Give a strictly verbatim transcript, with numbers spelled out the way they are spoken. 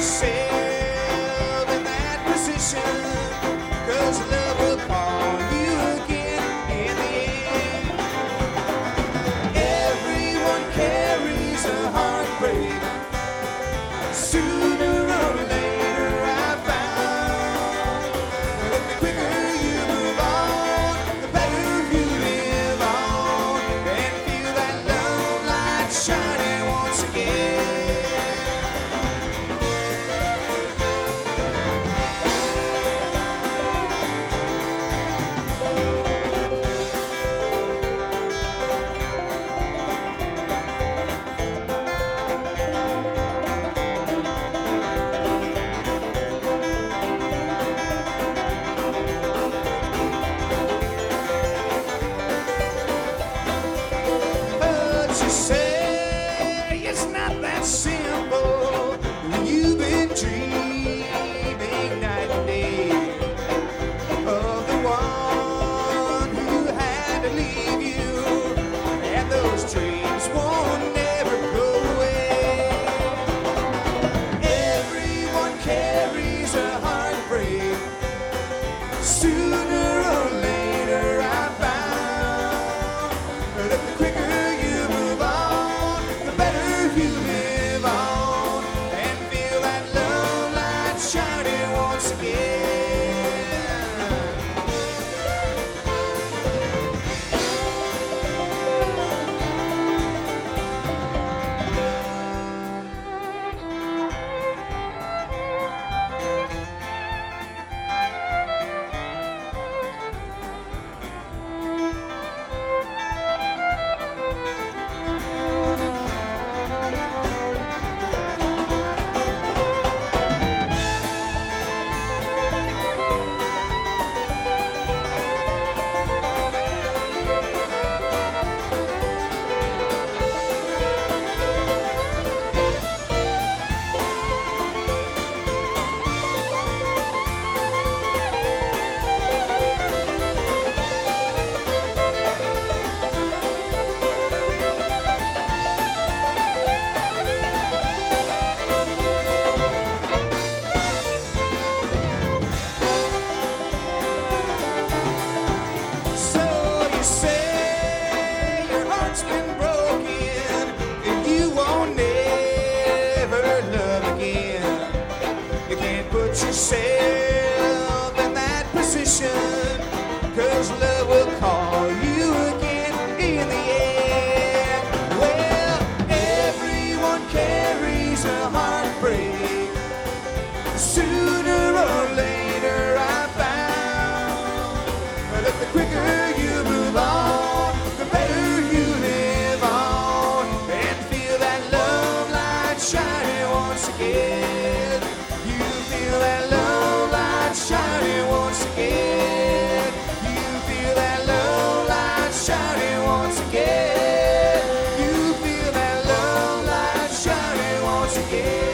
yourself in that position, 'cause love will call you again in the end. Everyone carries a heartbreak. Sooner or later I found that the quicker you move on, the better you live on, and feel that love light shining once again. You say it's not that simple. You've been dreaming night and day of the one who had to leave you, and those dreams won't never go away. Everyone carries a heartbreak. Sooner or later I found that the quicker you live on, and feel that love light shining once again. Put yourself in that position, 'cause love will call you again in the end. Well, everyone carries a heartbreak. Sooner or later I found that the quicker you move on, the better you live on, and feel that love light shining once again. Feel that love light shining once again. You feel that love light shining once again. You feel that love light shining once again.